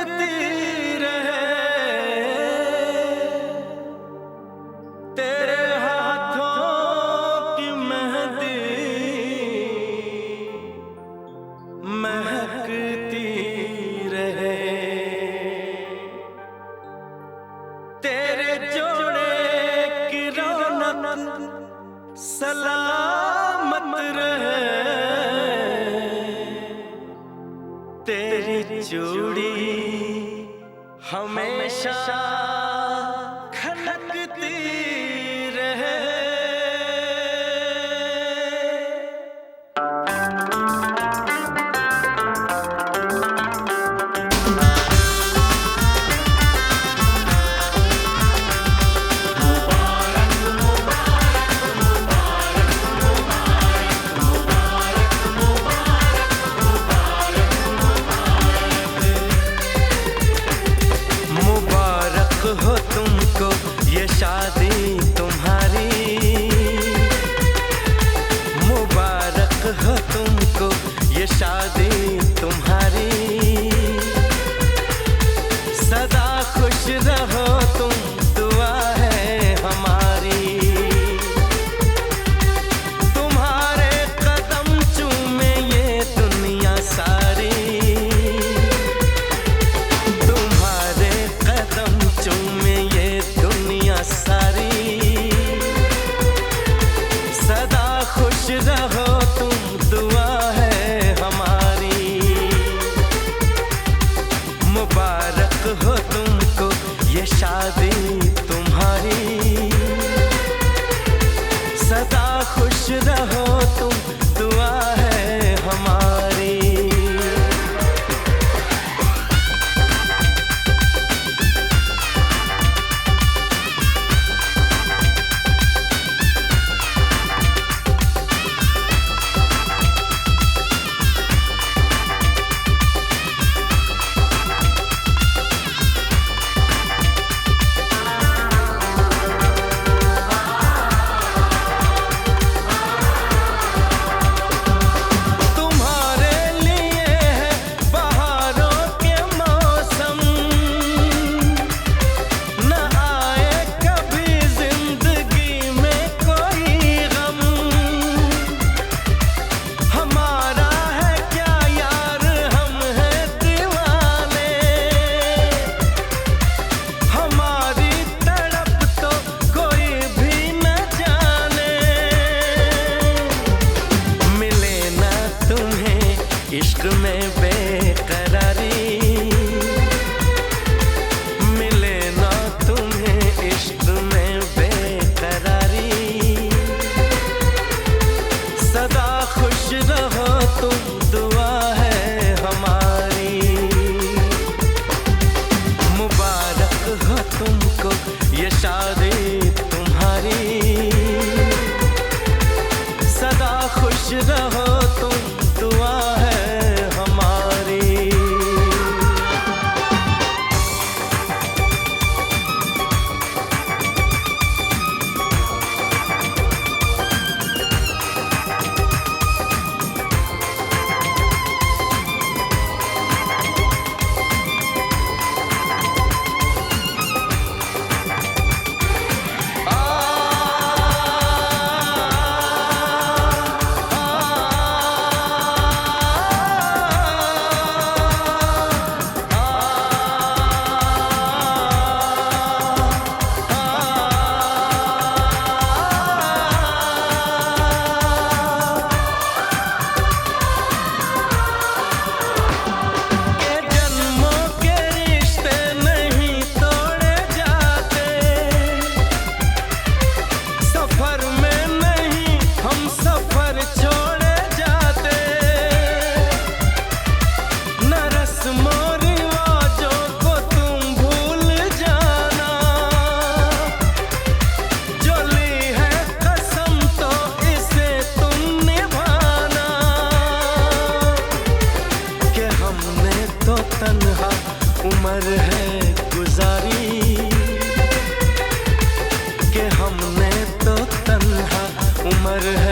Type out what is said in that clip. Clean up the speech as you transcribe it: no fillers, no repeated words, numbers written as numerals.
रहे तेरे हाथों की मेहंदी महकती रहे, तेरे जोड़े की रौनक सलामत रहे, तेरी चूड़ी हमेशा खनकती रहे। हो तुमको ये शादी तुम्हारी, मुबारक हो तुमको ये शादी तुम्हारी, सदा खुश रहो तुम दुआ है हमारी, तुम्हारे कदम चूमे ये दुनिया सारी, चूमे ये दुनिया सारी, सदा खुश रहो तुम दुआ है हमारी, मुबारक हो तुमको ये शादी तुम्हारी, सदा खुश रहो तुम दुआ है हमारी। इश्क में बेकरारी मिले ना तुम्हें, इश्क में बेकरारी, सदा खुश रहो तुम दुआ है हमारी, मुबारक हो तुमको ये शादी तुम्हारी, सदा खुश रहो तुम दुआ है हमारी। उम्र है गुजारी कि हमने तो तन्हा उम्र है